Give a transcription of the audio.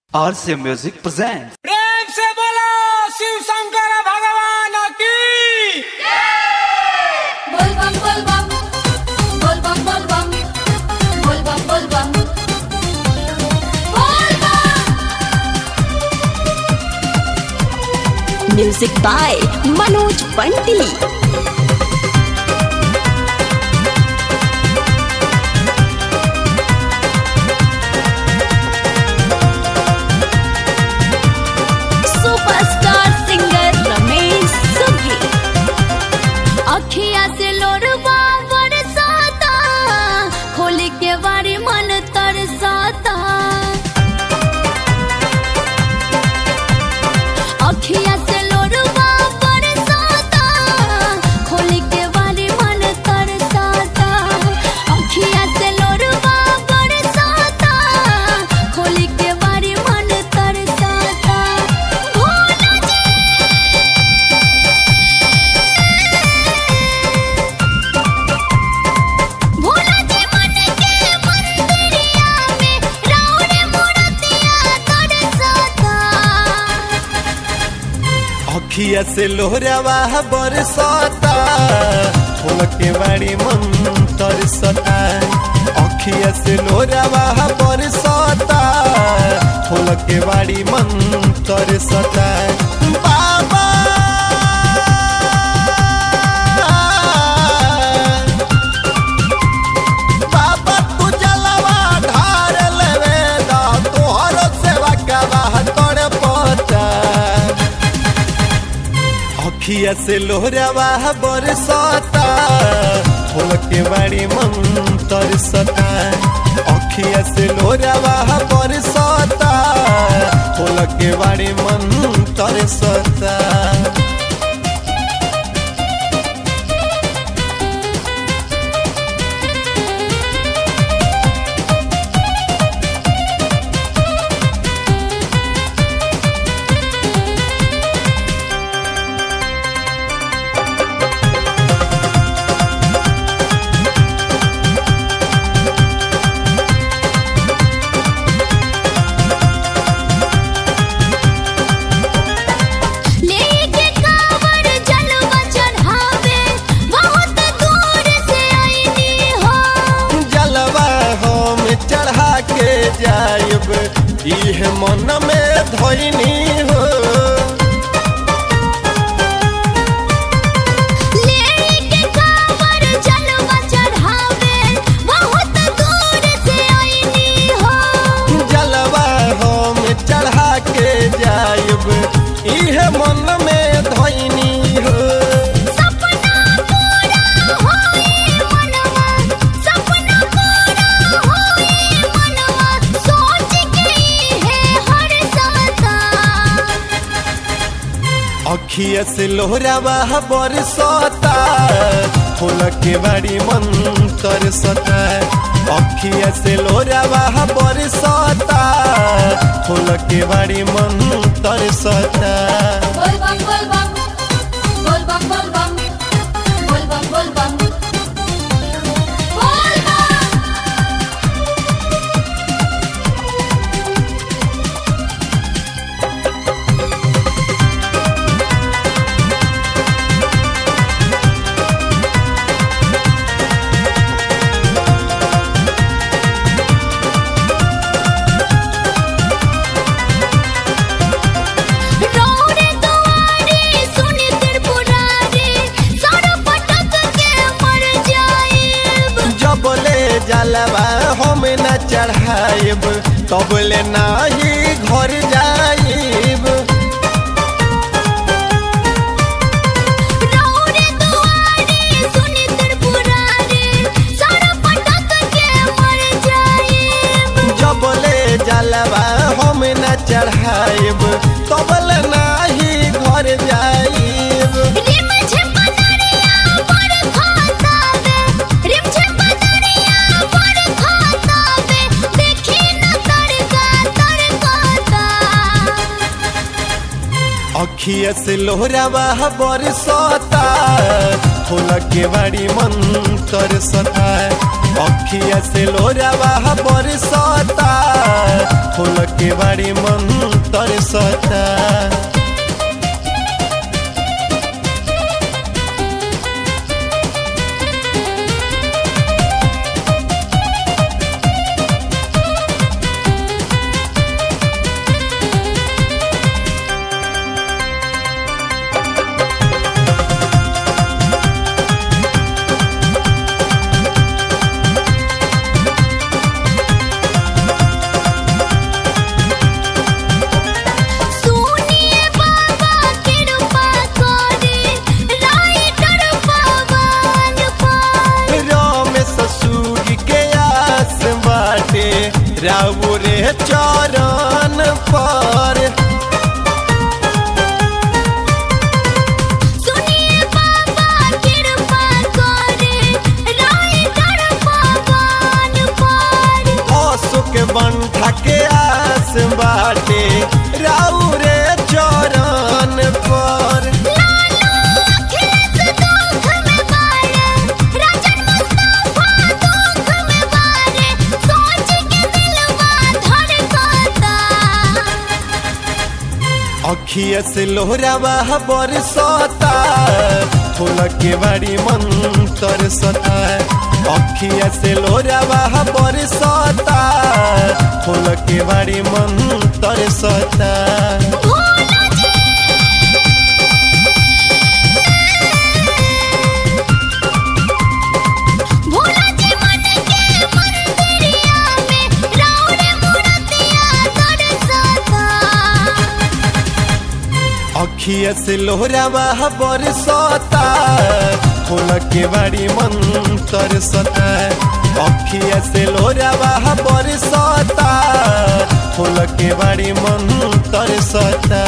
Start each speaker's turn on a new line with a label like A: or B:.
A: RC Music presents।
B: प्रेम से बोलो शिव शंकर भगवान की।
C: बोल बम बोल बम बोल बम बोल बम बोल बम बोल बम बोल बम।
D: Music by Manoj Bunty. Superstar singer Ramesh Sugi. अखिया से लोरवा बरसाता, खोली के बारी मन तरसाता। अखिया से लोरवा बरसाता, खोली के बारी मन तरसाता। अखिया से लोरवा बरसाता, खोली के बारी मन तरसाता। भोला जी भोला जी मन के मंदिरिया में राउर मूर्तिया तरसाता।
E: अखिया से लोहरावा बरसता, फूल के बाड़ी मन तरसता। अखिया से लोहरावा बरसता, फूल के बाड़ी मन तरसता। बाबा बाबा तू जलवा ढार लेवे दा, तोहर सेवा करवा कर पता। अखिया से लोहरावा बरसता, फूल के बाड़ी मन तरसता। अखिया से लोहरावा बरसता, फूल के बाड़ी मन तरसता।
D: लेके कांवर जलवा चढ़ावे, बहुत दूर से आईनी हो।
E: जलवा हम चढ़ा के जायब, इह मन में धोइनी हो।
D: लेके कांवर जलवा चढ़ावे, बहुत दूर से आईनी हो।
E: जलवा हम चढ़ा के जायब, इह मन में धोइनी हो।
D: सपना पूरा होई मनवा, सपना पूरा होई मनवा, सोच के है हर साता।
E: अखिया से लोहरावा बरसता, फूल के बाड़ी मन तरसता। अखिया से लोहरावा बरसता, फूल के बाड़ी मन तरसता।
C: बोल बम बोल बम बोल बम बोल बम बोल बम बोल बम बोल बम।
D: रौरे दुआरे सुनि त्रिपुरारी, सर पटक के मर जाइब।
E: जबले जलवा हम न चढ़ाइब, तबले नाही घर जाइब।
D: रौरे दुआरे सुनि त्रिपुरारी, सर पटक के मर जाइब।
E: जबले जलवा हम न चढ़ाइब, तबले नाही घर जाइब।
D: रिम झिम बदरिया पर खातावे, रिम झिम बदरिया पर खातावे, देखी न तड़का तड़काता।
E: अखिया से लोहरावा बरसता, फूल के बाड़ी मन तरसता। अखिया से लोहरावा बरसता, फूल के बाड़ी मन तरसता।
D: सुनिए बाबा कृपा करे राइटर पवन पर।
E: रमेश सूर्य के आस बाटे राउ रे चरण पर।
D: सुनिए बाबा कृपा करे राइटर पवन पर।
E: अशोक बंठा के आस बाटे राउ रे चरण पर।
D: लालू अखिलेश दुख में बारे, राजन मुस्तफा दुख में बारे, सोच के दिलवा धड़कता।
E: अखिया से लोहरावा बरसता फूल के बाड़ी मन तरसता। अखिया से लोहरावा बरसता फूल के बाड़ी मन तरसता।
D: भोला जी भोला जी मन के मंदिरिया में राउर मूर्तिया दर्शता।
E: अखिया से लोहरावा बरसता फूल के बाड़ी मन तरसता। अखिया से लोहरावा बरसता फूल के बाड़ी मन तरसता।